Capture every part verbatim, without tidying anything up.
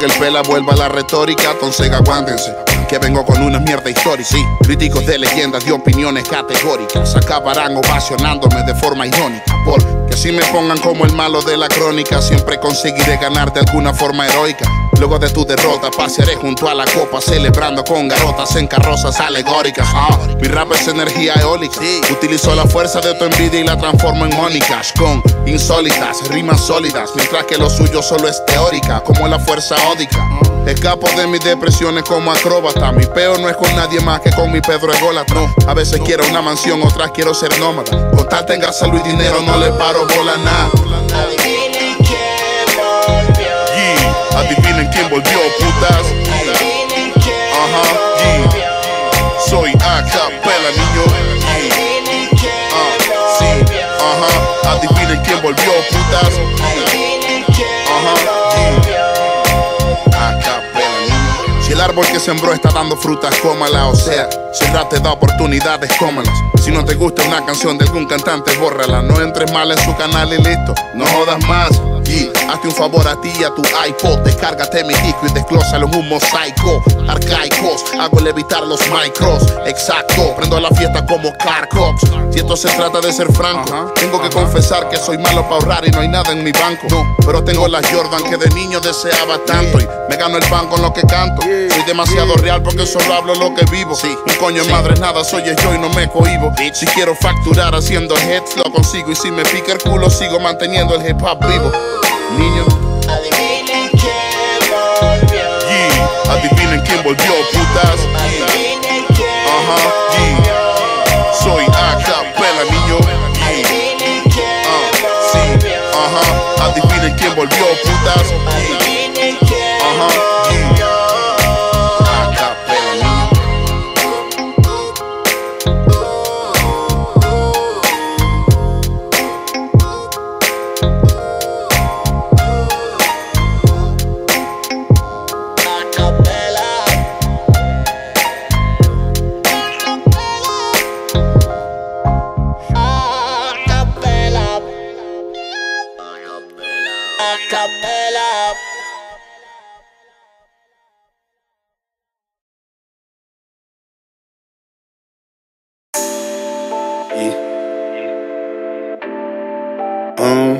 que el pela vuelva a la retórica, entonces aguántense, que vengo con una mierda histórica. Sí, críticos de leyendas de opiniones categóricas acabarán ovacionándome de forma irónica, porque si me pongan como el malo de la crónica, siempre conseguiré ganar de alguna forma heroica. Luego de tu derrota pasearé junto a la copa, celebrando con garotas en carrozas alegóricas. Ah, mi rap es energía eólica, sí. Utilizo la fuerza de tu envidia y la transformo en money cash, con insólitas, rimas sólidas, mientras que lo suyo solo es teórica, como la fuerza ódica. Escapo de mis depresiones como acróbata. Mi peo no es con nadie más que con mi Pedro ególatra. No, a veces quiero una mansión, otras quiero ser nómada. Con tal tenga salud y dinero no le paro bola a nada. Adivinen quién volvió. Yeah. Adivinen quién volvió, putas. Adivinen quién Ajá, volvió. yeah. Soy a capela, niño. Adivinen quién Uh, sí, volvió. ajá. Adivinen quién volvió, putas. Adivinen quién Ajá, volvió. A capela, niño. Si el árbol que sembró está dando frutas, cómala. O sea, si el rap te da oportunidades, cómalas. Si no te gusta una canción de algún cantante, bórrala. No entres mal en su canal y listo, no jodas más. Y hazte un favor a ti y a tu iPod. Descárgate mi disco y desglósalo en un mosaico. Arcaicos, hago levitar los micros. Exacto, prendo la fiesta como Carcox. Si esto se trata de ser franco, uh-huh, tengo que uh-huh. confesar que soy malo para ahorrar y no hay nada en mi banco. No, pero tengo las Jordan que de niño deseaba tanto, y me gano el pan con lo que canto. Soy demasiado real porque solo hablo lo que vivo. Sí, un coño de madre nada, soy yo y no me cohibo. Si quiero facturar haciendo hits, lo consigo. Y si me pica el culo, sigo manteniendo el hip hop vivo. Niño, Adivinen quién volvió. yeah. Adivinen quién volvió, putas. Adivinen quién Ajá, volvió. yeah. Soy a capela, niño. Adivinen quién Uh, sí, volvió. ajá. Adivinen quién volvió, putas. Adivinen quién Ajá, volvió. a capela, niño. Acapella. Yeah. Um.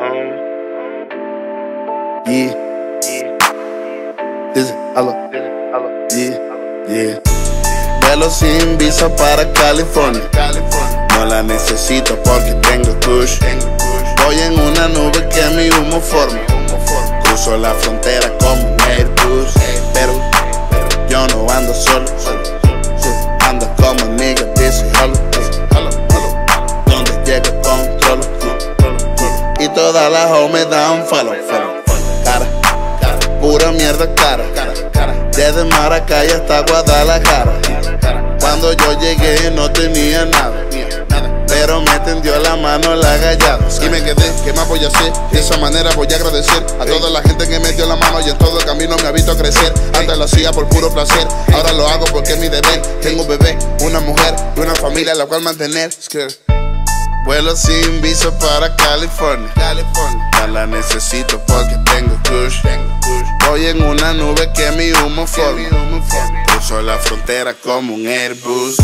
Yeah. This is hello. Yeah. Yeah. Vuelo sin visa para California. No la necesito porque tengo kush. Voy en una nube que mi humo forma. Cruzo la frontera como un Airbus. Pero yo no ando solo. Ando como nigga, dice hello. Donde llego controlo. Y todas las homies dan follow. Cara, pura mierda cara. Desde Maracay hasta Guadalajara. Cuando yo llegué no tenía nada, pero me tendió la mano la gallada. Y me quedé, ¿qué más voy a hacer? De esa manera voy a agradecer a toda la gente que me dio la mano y en todo el camino me ha visto crecer. Antes lo hacía por puro placer, ahora lo hago porque es mi deber. Tengo un bebé, una mujer y una familia a la cual mantener. Vuelo sin visa para California. No la necesito porque tengo kush. Voy en una nube que mi humo forma. Cruzo la frontera como un Airbus.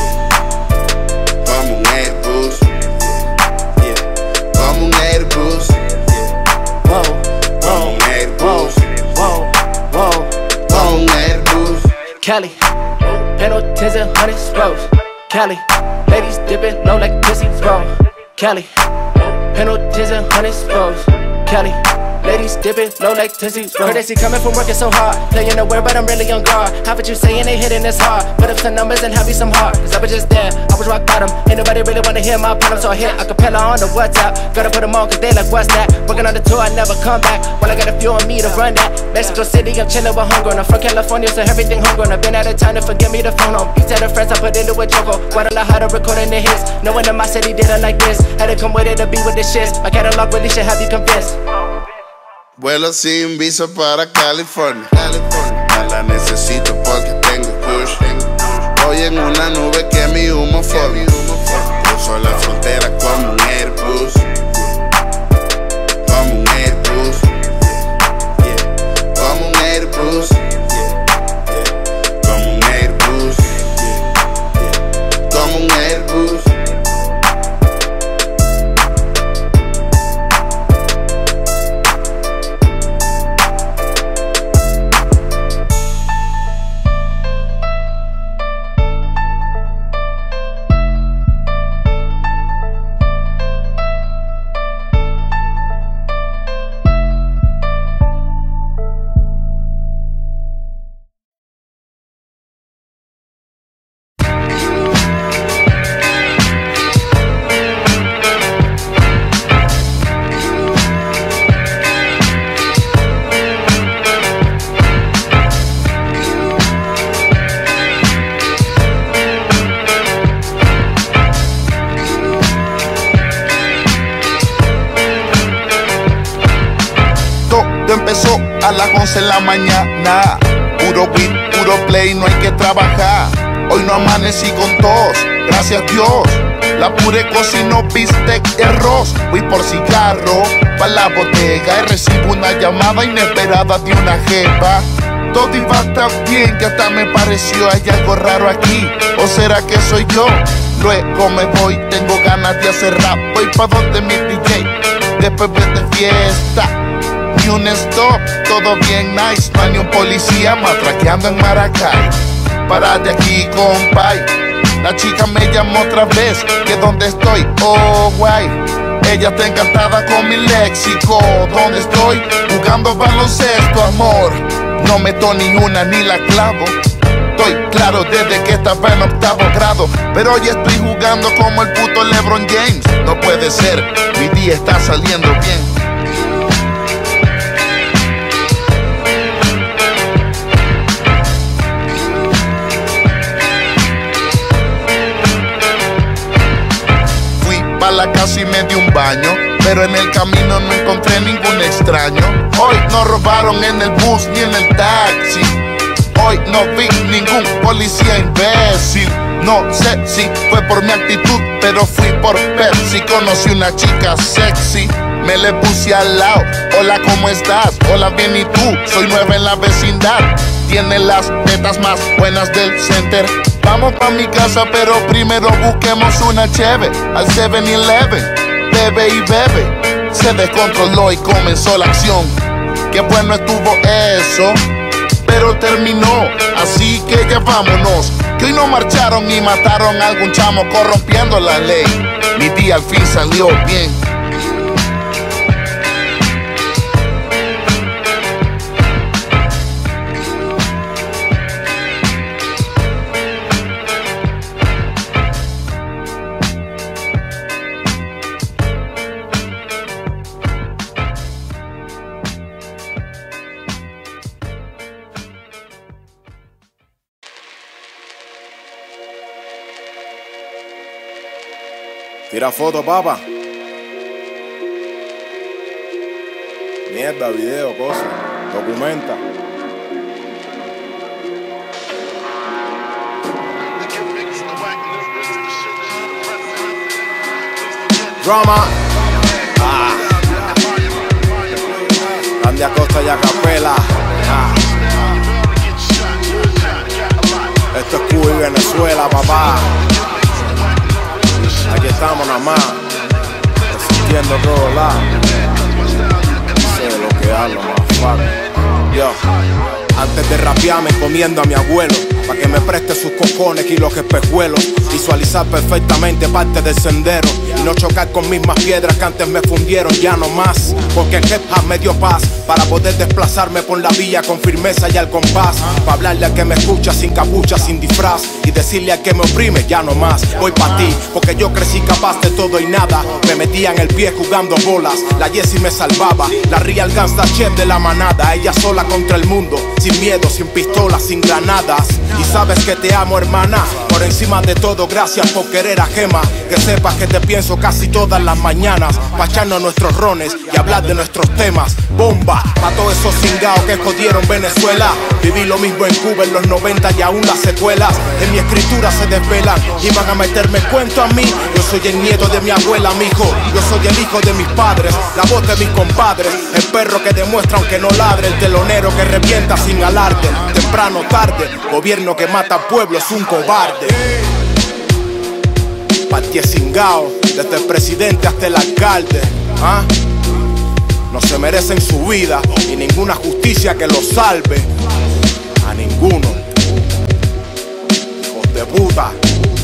Como un Airbus. Yeah. Como un Airbus. Whoa, Como un Airbus. whoa, whoa. Como un Airbus. Cali, panel tens and hundreds rolls. Cali, ladies dipping low like pussy roll. Cali, panel tens and hundreds rolls. Cali, ladies dipping low like pussy roll. Heard they see coming from working so hard, playing aware but I'm really on guard. Half what you saying they hitting this hard. Put up some numbers and have me some heart. Cause I was just there, I was rock bottom. Ain't nobody really wanna hear my problem, so I hit acapella on the WhatsApp. Gotta put them on cause they like what's that? Working on the tour, I never come back. Well I got a few on me to run that. Mexico City, I'm chillin' with homegrown. I'm from California, so everything homegrown. I've been out of time to forget me the phone on. Beats out of friends, I put into a choco. Guadalajara recording the hits. No one in my city did it like this. Had to come with it to be with the shits. My catalog really should have you convinced. Vuelo sin visa para California. No la necesito porque tengo kush. Voy en una nube que mi humo forma. Cruzo la frontera como un Airbus. Como un Airbus. Yeah. Como un Airbus. a las once de la mañana. Puro beat, puro play, no hay que trabajar. Hoy no amanecí con tos, gracias Dios. La pure cocino bistec y arroz. Voy por cigarro, pa' la bodega y recibo una llamada inesperada de una jefa. Todo iba tan bien que hasta me pareció hay algo raro aquí. ¿O será que soy yo? Luego me voy, tengo ganas de hacer rap. Voy pa' donde mi D J, después vete fiesta. Ni un stop, todo bien nice. No hay ni un policía matraqueando en Maracay. Párate aquí, compay. La chica me llamó otra vez, que dónde estoy, oh guay. Ella está encantada con mi léxico. ¿Dónde estoy? Jugando baloncesto, amor. No meto ni una ni la clavo. Estoy claro desde que estaba en octavo grado, pero hoy estoy jugando como el puto LeBron James. No puede ser, mi día está saliendo bien. Pa' la casa y me di un baño, pero en el camino no encontré ningún extraño. Hoy no robaron en el bus ni en el taxi. Hoy no vi ningún policía imbécil. No sé si fue por mi actitud, pero fui por Pepsi. Conocí una chica sexy, me le puse al lado. Hola, ¿cómo estás? Hola, bien, ¿y tú? Soy nueva en la vecindad. Tiene las tetas más buenas del center. Vamos pa' mi casa, pero primero busquemos una cheve al seven eleven. Bebe y bebe. Se descontroló y comenzó la acción. Qué bueno estuvo eso, pero terminó. Así que ya vámonos, que hoy no marcharon y mataron a algún chamo corrompiendo la ley. Mi día al fin salió bien. Tira foto, papa. Mierda, video, cosa. Documenta. Drama. Ah. Randy Acosta y Acapela. Ah. Esto es Cuba y Venezuela, papá. Aquí estamos nada más, resistiendo a todos lados. Sé lo que hablo, motherfucker. Yo, antes de rapear me encomiendo a mi abuelo, pa' que me preste sus cojones y los espejuelos. Visualizar perfectamente parte del sendero y no chocar con mismas piedras que antes me fundieron, ya no más. Porque el hip hop me dio paz para poder desplazarme por la vía con firmeza y al compás. Pa' hablarle al que me escucha sin capucha, sin disfraz, y decirle al que me oprime, ya no más. Voy pa' ti, porque yo crecí capaz de todo y nada. Me metía en el pie jugando bolas, la Jessie me salvaba. La real gangsta chef de la manada, ella sola contra el mundo, sin miedo, sin pistolas, sin granadas. Y sabes que te amo, hermana, por encima de todo, gracias por querer a Gema. Que sepas que te pienso casi todas las mañanas, pa' echarnos nuestros rones y hablar de nuestros temas. Bomba, pa' todos esos cingaos que jodieron Venezuela. Viví lo mismo en Cuba en los noventa y aún las secuelas en mi escritura se desvelan. Iban a meterme cuento a mí. Yo soy el nieto de mi abuela, mijo. Yo soy el hijo de mis padres, la voz de mis compadres. El perro que demuestra aunque no ladre, el telonero que revienta sin alarde. Temprano o tarde, gobierno que mata al pueblo es un cobarde. Partié cingao, desde el presidente hasta el alcalde. ¿Ah? No se merecen su vida ni ninguna justicia que los salve. A ninguno. Hijos de puta.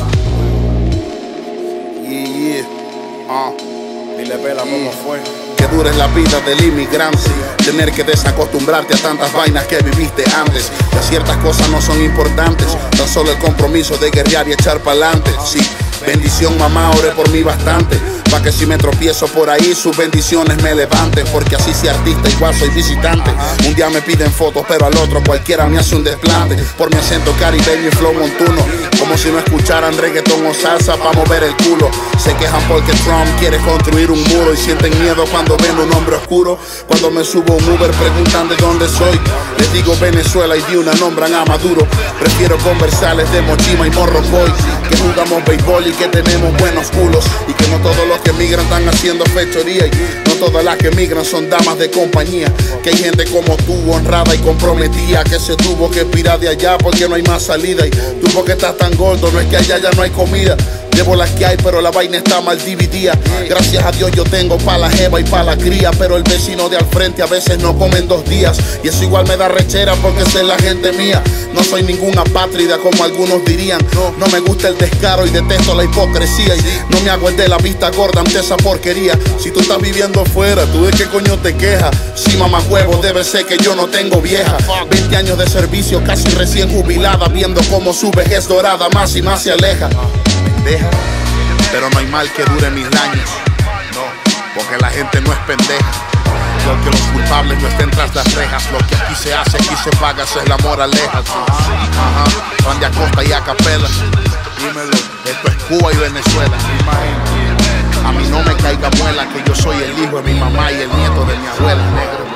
Yeah, yeah. Uh. Dile pela cómo fue. Que dura es la vida del inmigrante, tener que desacostumbrarte a tantas vainas que viviste antes. Que ciertas cosas no son importantes, tan solo el compromiso de guerrear y echar pa'lante. Sí, bendición mamá, oré por mí bastante. pa' que si me tropiezo por ahí sus bendiciones me levanten. Porque así si artista igual soy visitante. Un día me piden fotos pero al otro cualquiera me hace un desplante. Por mi acento caribeño y flow montuno, como si no escucharan reggaetón o salsa pa' mover el culo. Se quejan porque Trump quiere construir un muro y sienten miedo cuando ven un hombre oscuro. Cuando me subo a un Uber preguntan de dónde soy, les digo Venezuela y de una nombran a Maduro. Prefiero conversarles de Mochima y Morrocoy, que jugamos béisbol y que tenemos buenos culos. Y que no todos los que migran están haciendo fechoría, y no todas las que migran son damas de compañía. Que hay gente como tú, honrada y comprometida, que se tuvo que pirar de allá porque no hay más salida. Y tú porque estás tan gordo, no es que allá ya no hay comida. Llevo las que hay, pero la vaina está mal dividida. Gracias a Dios yo tengo pa' la jeva y pa' la cría, pero el vecino de al frente a veces no come en dos días. Y eso igual me da rechera porque esa es la gente mía. No soy ninguna apátrida como algunos dirían. No me gusta el descaro y detesto la hipocresía. Y no me hago el de la vista gorda ante esa porquería. Si tú estás viviendo afuera, ¿tú de qué coño te quejas? Si mamá huevo, debe ser que yo no tengo vieja. veinte años de servicio, casi recién jubilada, viendo cómo su vejez dorada más y más se aleja. Deja, pero no hay mal que dure mil años. No, porque la gente no es pendeja. Porque los culpables no estén tras las rejas. Lo que aquí se hace, aquí se paga, esa es la moraleja. Ajá, Juan de Acosta y Acapela. Dímelo, esto es Cuba y Venezuela. A mí no me caiga muela que yo soy el hijo de mi mamá y el nieto de mi abuela, negro.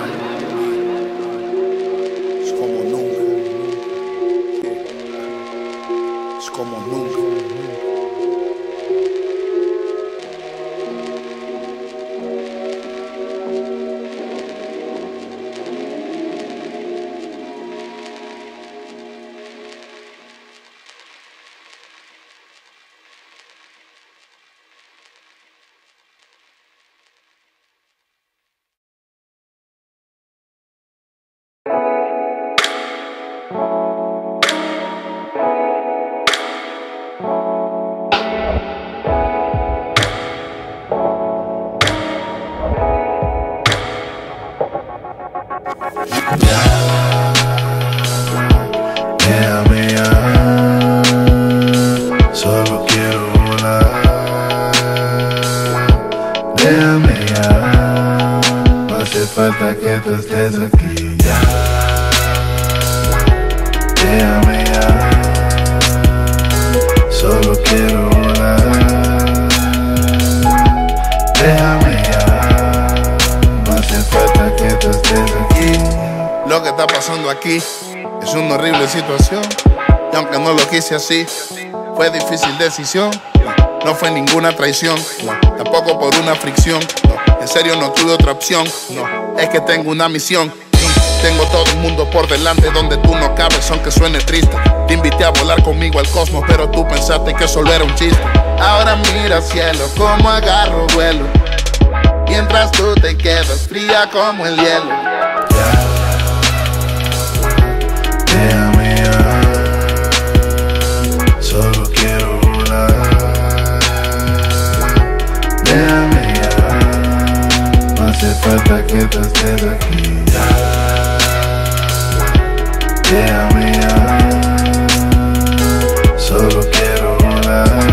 Es como nunca. Es como nunca. Déjame ya, solo quiero volar. Déjame ya, no hace falta que tú estés aquí ya. Déjame ya, solo quiero volar. Déjame ya, no hace falta que tú estés aquí. Lo que está pasando aquí es una horrible situación, y aunque no lo quise así, fue difícil decisión. No fue ninguna traición, no, tampoco por una fricción, no, en serio no tuve otra opción, no, es que tengo una misión. Tengo todo el mundo por delante donde tú no cabes, aunque suene triste. Te invité a volar conmigo al cosmos, pero tú pensaste que solo era un chiste. Ahora mira cielo, como agarro vuelo, mientras tú te quedas fría como el hielo. Déjame ya, solo quiero volar. Déjame ya, no hace falta que tú estés aquí ya. Déjame ya, solo quiero volar.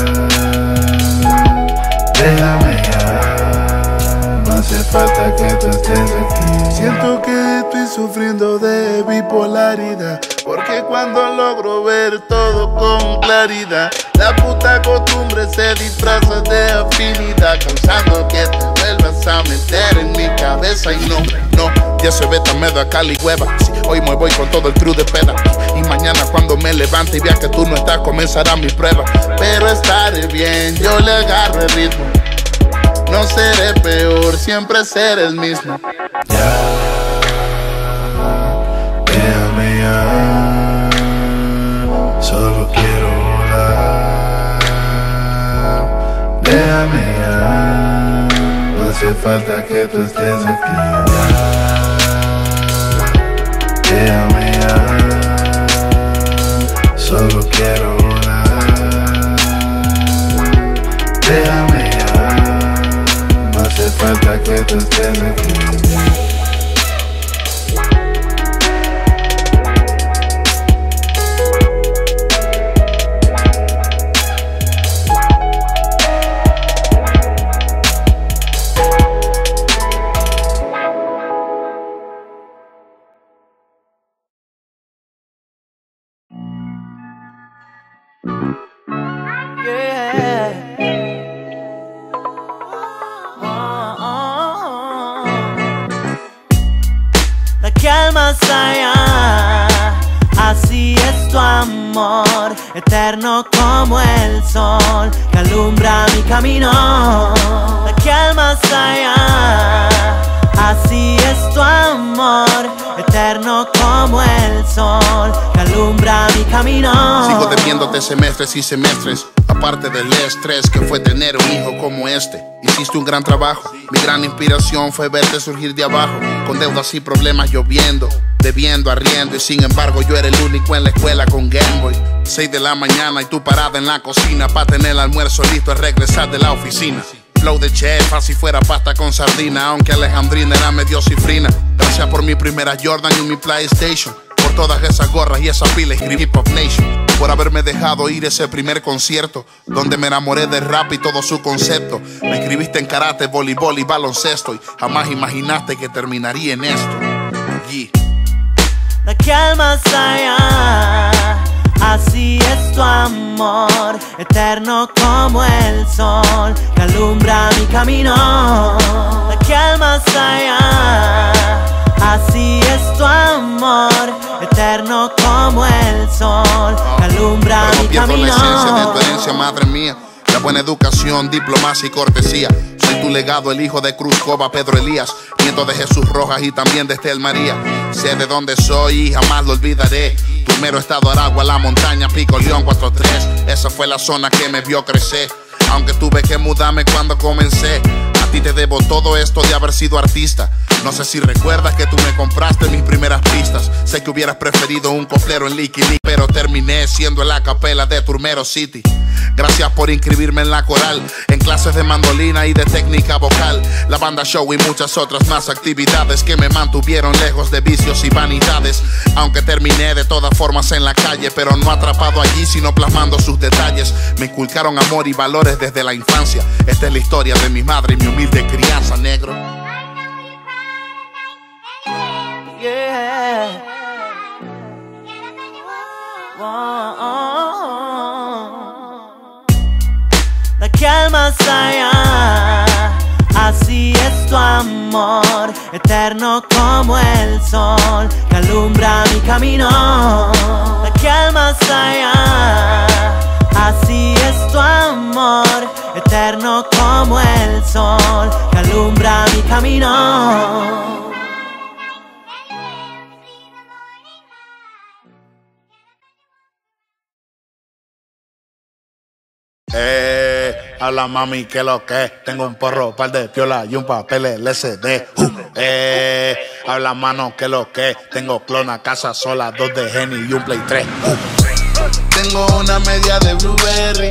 Déjame ya, no hace falta que tú estés aquí. Siento que estoy sufriendo de bipolaridad, porque cuando logro ver todo con claridad, la puta costumbre se disfraza de afinidad, causando que te vuelvas a meter en mi cabeza. Y no, no, ya se ve tan medio a Cali hueva. Sí, hoy me voy con todo el crew de peda, y mañana cuando me levante y vea que tú no estás, comenzará mi prueba. Pero estaré bien, yo le agarro el ritmo. No seré peor, siempre seré el mismo. Ya, déjame ya, solo quiero volar. Déjame ya, no hace falta que tú estés aquí ya. Déjame ya, solo quiero volar. Déjame ya, no hace falta que tú estés aquí. allá. Así es tu amor, eterno como el sol, que alumbra mi camino. De aquí al más allá. Así es tu amor, eterno como el sol, que alumbra mi camino. Sigo debiéndote semestres y semestres, aparte del estrés que fue tener un hijo como este. Hiciste un gran trabajo, mi gran inspiración fue verte surgir de abajo, con deudas y problemas lloviendo, debiendo, arriendo, y sin embargo yo era el único en la escuela con Game Boy. Seis de la mañana y tú parada en la cocina pa' tener el almuerzo listo al regresar de la oficina. Flow de chef, así fuera pasta con sardina, aunque Alejandrina era medio cifrina. Gracias por mi primera Jordan y mi PlayStation, por todas esas gorras y esa pila escribí Hip Hop Nation, por haberme dejado ir ese primer concierto donde me enamoré del rap y todo su concepto. Me escribiste en karate, voleibol y baloncesto, y jamás imaginaste que terminaría en esto. Yeah. De aquí al más allá. Así es tu amor, eterno como el sol, que alumbra mi camino. De aquí al más allá. Así es tu amor, eterno como el sol, que alumbra mi camino. La esencia de tu herencia, madre mía, la buena educación, diplomacia y cortesía. Soy tu legado, el hijo de Cruz Cova, Pedro Elías, nieto de Jesús Rojas y también de Estel María. Sé de dónde soy y jamás lo olvidaré. Primero estado Aragua, la montaña, Pico León cuatro tres. Esa fue la zona que me vio crecer, aunque tuve que mudarme cuando comencé. A ti te debo todo esto de haber sido artista. No sé si recuerdas que tú me compraste mis primeras pistas. Sé que hubieras preferido un coflero en Licky Lick, pero terminé siendo el acapella de Turmero City. Gracias por inscribirme en la coral, en clases de mandolina y de técnica vocal, la banda show y muchas otras más actividades que me mantuvieron lejos de vicios y vanidades. Aunque terminé de todas formas en la calle, pero no atrapado allí sino plasmando sus detalles. Me inculcaron amor y valores desde la infancia. Esta es la historia de mi madre y mi humilde crianza, negro. Yeah. Oh, oh, oh. De aquí al más allá. Así es tu amor, eterno como el sol, que alumbra mi camino. De aquí al más allá. Así es tu amor, eterno como el sol, que alumbra mi camino. Eh, habla mami que lo que tengo un porro, par de piola y un papel L C D. Uh, eh, habla mano que lo que tengo clona, casa sola, dos de Henny y un Play tres. Uh. Tengo una media de Blueberry,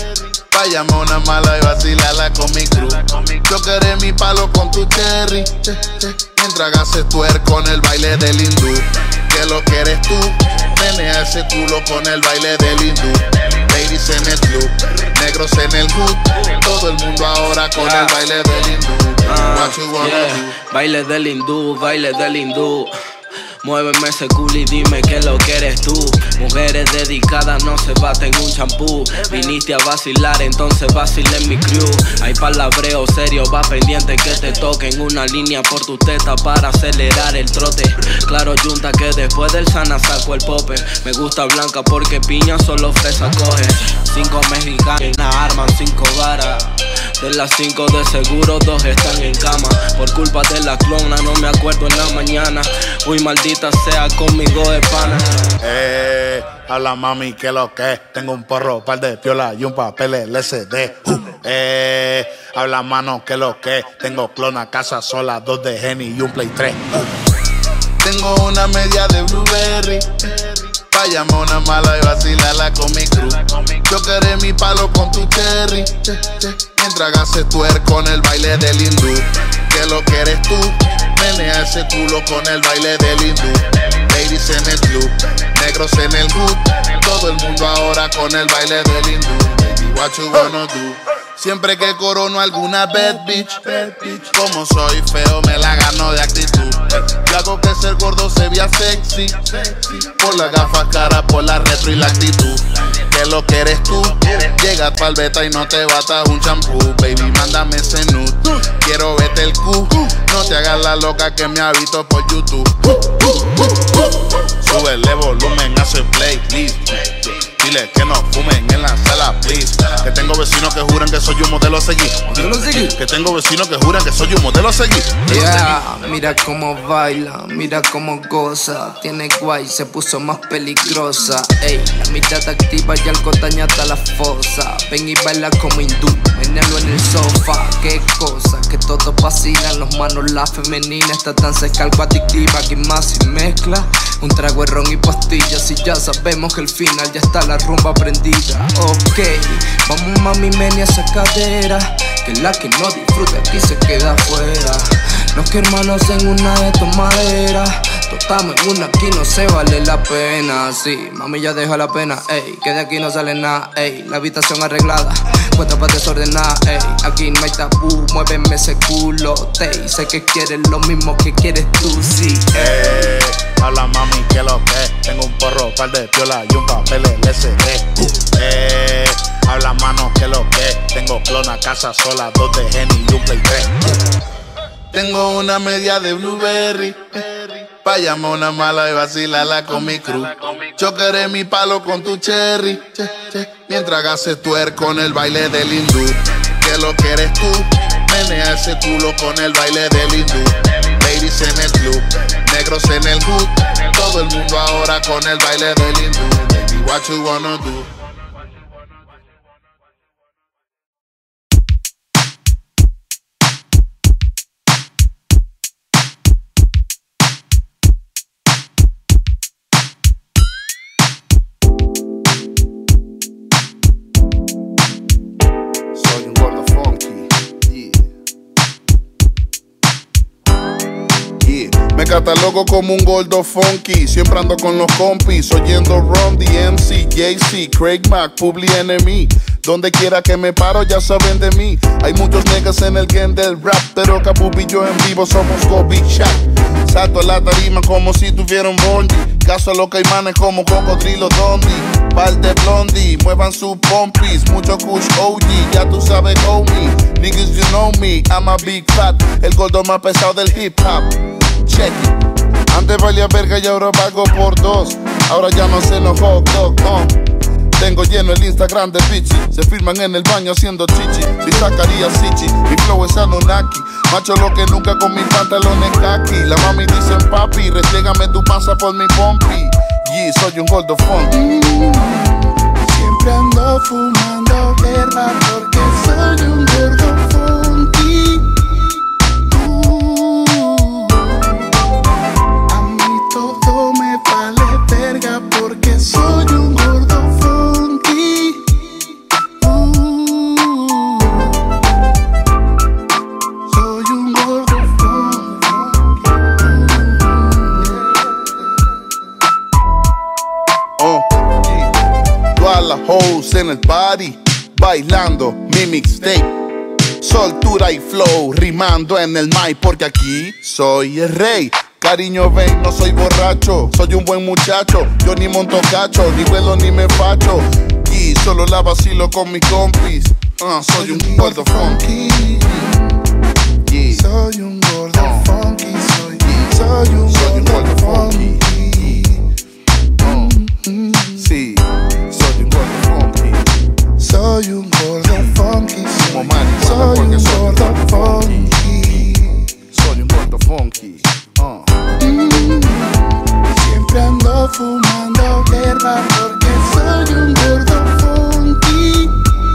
pa' llamar una mala y vacilarla con mi crew. Yo queré mi palo con tu cherry, mientras haces twerk con el baile del hindú. Que lo que eres tú, menea ese culo con el baile del hindú. Ladies en el club, negros en el hood, todo el mundo ahora con yeah. el baile del hindú. What you wanna yeah. do? Baile del hindú, baile del hindú. Muéveme ese culo y dime que lo que eres tú. Mujeres dedicadas no se baten un champú. Viniste a vacilar, entonces vacilé en mi crew. Hay palabreo serio, va pendiente que te toquen una línea por tu teta para acelerar el trote. Claro, yunta que después del sana saco el pope. Me gusta blanca porque piña solo fresa coge. Cinco mexicanas arman cinco varas. De las cinco de seguro dos están en cama. Por culpa de la clona no me acuerdo en la mañana. Uy, maldita sea conmigo de pana. Eh, habla mami que lo que tengo un porro, par de piola y un papel L C D. Uh, eh, habla mano que lo que tengo clona, casa sola, dos de Henny y un Play tres. Uh. Tengo una media de Blueberry, pa' llamar una mala y vacilarla con mi crew. Yo queré mi palo con tu cherry, mientras haces twerk con el baile del hindú. Que lo que eres tú, menea ese culo con el baile del hindú. Ladies en el club, negros en el hood, todo el mundo ahora con el baile del hindú. Baby, what you wanna do? Siempre que corono alguna bad bitch, como soy feo me la gano de actitud. Yo hago que ser gordo se vea sexy, por la gafas cara, por la retro y la actitud. Que lo que eres tú, llegas pa'l beta y no te batas un champú. Baby, mándame ese nude, quiero verte el cu. No te hagas la loca que me ha visto por YouTube. Súbele volumen, hace play, please. Dile que no fumen en la sala, please. Que tengo vecinos que juran que soy un modelo a seguir. ¿Modelo a seguir? Que tengo vecinos que juran que soy un modelo a seguir. Yeah, mira cómo baila, mira cómo goza. Tiene guay, se puso más peligrosa. Ey, la mitad activa y algo dañada la fosa. Ven y baila como hindú, menealo en el sofá. Qué cosa, que todos vacilan. Los manos, la femenina está tan seca, algo adictiva. Que más sin mezcla, un trago de ron y pastillas. Y ya sabemos que el final ya está la rumba prendida. Ok, vamos mami, meni a esa cadera. Que la que no disfruta aquí se queda afuera. Los que hermanos en una de tomaderas. Totamos en una aquí no se vale la pena. Sí, mami ya deja la pena, ey. Que de aquí no sale nada, ey. La habitación arreglada, puesta para desordenar, ey. Aquí no hay tabú, muéveme ese culo, ey. Sé que quieres lo mismo que quieres tú, sí. Eh, habla mami que lo que. Tengo un porro, par de piola y un papel L S D. Eh, habla mano que lo que. Tengo clona, casa sola, dos de Henny y un Play tres. Tengo una media de Blueberry, pa' llamar una mala y vacilarla con mi crew. Chocaré mi palo con tu cherry, mientras haces tuerco con el baile del hindú. Que lo que eres tú, menea ese culo con el baile del hindú. Ladies en el club, negros en el hood, todo el mundo ahora con el baile del hindú. Baby, what you wanna do? Me catalogo como un gordo funky, siempre ando con los compis, oyendo Ron, D M C, Jay-Z, Craig Mack, Public Enemy. Donde quiera que me paro ya saben de mí. Hay muchos niggas en el game del rap, pero Capupi y yo en vivo somos Kobe Shaq. Salto a la tarima como si tuviera un bondi. Caso a los caimanes como Cocodrilo Dondi. Par de blondie, muevan sus pompis. Mucho kush O G, ya tú sabes homie. Niggas you know me, I'm a big fat. El gordo más pesado del hip hop. Check it. Antes valía verga y ahora pago por dos. Ahora ya no sé los hot dog, uh. Tengo lleno el Instagram de bichi. Se filman en el baño haciendo chichi. Y sacaría Sichi, mi flow es Anunnaki. Macho lo que nunca con mis pantalones khaki. La mami dicen papi, restrégame tu panza por mi pompi. Yeah, soy un gordo funky. mm, Siempre ando fumando hierba porque soy un gordo funky. uh, A mí todo me vale verga porque soy un gordo funky. uh, Soy un gordo funky. Oh, yeah. Todas las hoes en el party, bailando mi mixtape. Soltura y flow, rimando en el mic porque aquí soy el rey. Cariño ven, no soy borracho, soy un buen muchacho. Yo ni monto cacho, ni vuelo ni me facho. Y solo la vacilo con mis compis. Uh, soy un gordo funky. Yeah. Soy un gordo funky, soy, soy un Soy un gordo gordo funky. funky. Sí, soy un gordo funky. Soy un gordo funky, Como soy, marihuana soy porque un soy un gordo gordo funky. Soy un gordo funky. Uh. Mm, Siempre ando fumando hierba porque soy un gordo funky.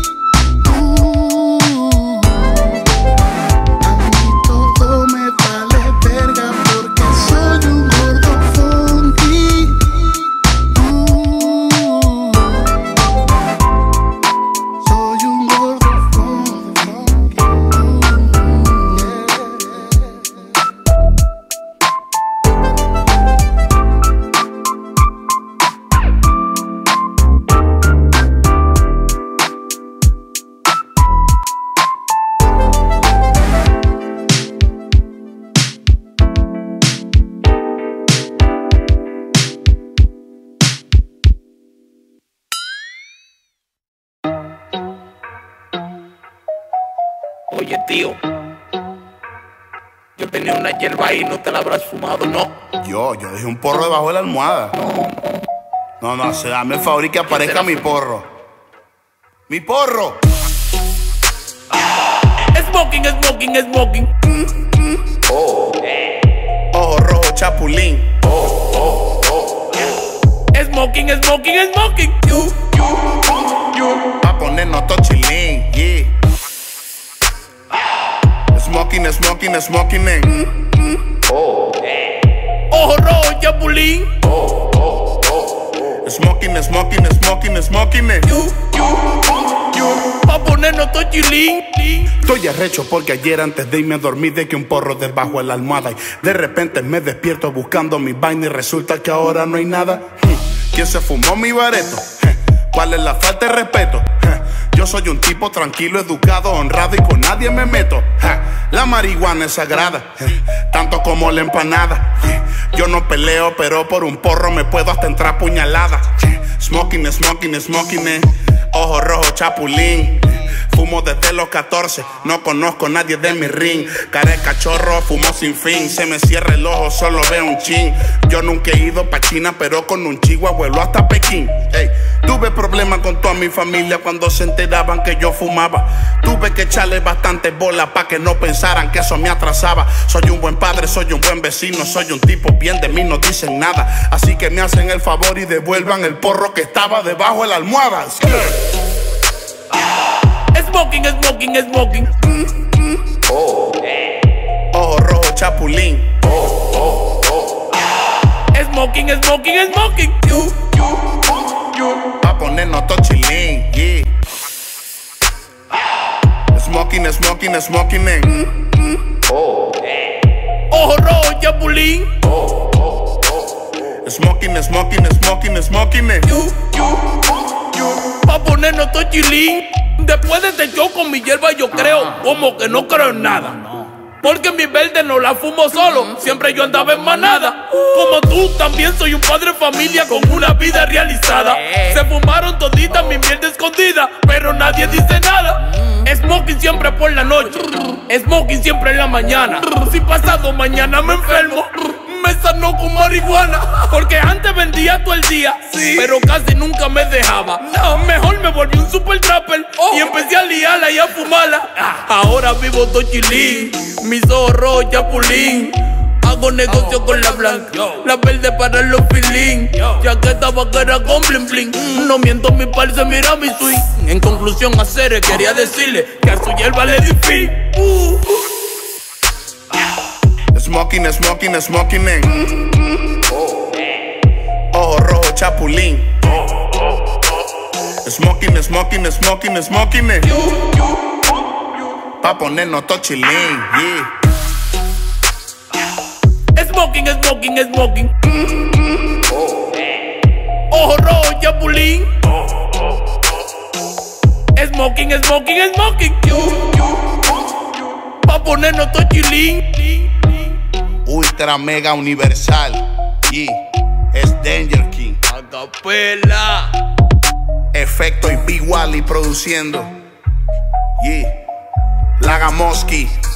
uh, A mí todo me vale verga porque soy un gordo funky. uh, Soy un gordo funky. Oye, tío, tenía una hierba ahí, no te la habrás fumado, no. Yo, yo dejé un porro debajo de la almohada. No, no, se dame el favor y que aparezca mi porro. ¡Mi porro! Smoking, smoking, smoking. Mm, mm. Oh. Ojo rojo, chapulín. Oh, oh, oh. Smoking, smoking, smoking. You, you, you. Pa' ponernos todo chilín, yeah. Smoking, smoking, smoking. Mm, mm. Oh. Ojo rojo, chapulín. Oh, oh, oh. Smoking, smoking, smoking, smoking. You, you, you. Pa' ponernos todo chilín. Estoy arrecho porque ayer antes de irme a dormir dejé un porro debajo de la almohada y de repente me despierto buscando mi vaina y resulta que ahora no hay nada. ¿Quién se fumó mi bareto? ¿Cuál es la falta de respeto? Yo soy un tipo tranquilo, educado, honrado y con nadie me meto. La marihuana es sagrada, tanto como la empanada. Yo no peleo, pero por un porro me puedo hasta entrar puñalada. Smoking, smoking, smoking, ojo rojo, chapulín. Fumo desde los catorce, no conozco a nadie de mi ring. Cara de cachorro, fumo sin fin. Se me cierra el ojo, solo veo un chin. Yo nunca he ido pa' China, pero con un chihuahua vuelo hasta Pekín. Ey, tuve problemas con toda mi familia cuando se enteraban que yo fumaba. Tuve que echarle bastante bola pa' que no pensaran que eso me atrasaba. Soy un buen padre, soy un buen vecino, soy un tipo bien, de mí no dicen nada. Así que me hacen el favor y devuelvan el porro que estaba debajo de la almohada. Smoking, smoking, smoking. Mm, mm. Oh. Ojo rojo, chapulín. Oh, oh, oh. Smoking, smoking, smoking. You, you, you. Pa' ponernos todo chilín, yeah. Smoking, smoking, smoking. Mm, mm. Oh. Ojo rojo, chapulín. Oh, oh, oh. Smoking, smoking, smoking, smoking. You, you, you. Pa' ponernos todo chilín. Después de este show con mi hierba yo creo como que no creo en nada. Porque mi verde no la fumo solo, siempre yo andaba en manada. Como tú, también soy un padre de familia con una vida realizada. Se fumaron toditas mi mierda escondida, pero nadie dice nada. Smoking siempre por la noche, smoking siempre en la mañana. Si pasado mañana me enfermo, me sanó con marihuana. Porque antes vendía todo el día, sí, pero casi nunca me dejaba. No, mejor me volví un super trapper oh. Y empecé a liarla y a fumarla. Ahora vivo todo chilín, mis ojos rojos, chapulín. Hago negocio oh. con la blanca, yo. La verde para los feeling. Chaqueta vaquera con bling bling. mm. No miento, mi par se mira mi swing. En conclusión, a Cere quería decirle que a su hierba le di fin. uh. Smoking, smoking, smoking. Mm, mm. Oh. Ojo rojo, chapulín. Oh, oh, oh. Smoking, smoking, smoking, smoking. You, you, you. Pa' ponernos todo chilín, yeah. Smoking, smoking, smoking. Mm, mm. Oh. Ojo rojo, chapulín. Oh, oh, oh. Smoking, smoking, smoking. You, you, you. Pa' ponernos todo chilín. Ultra mega universal, yeah. Es Danger King. Acapela. Efecto y Big Wally produciendo, yeah. Lagamoski.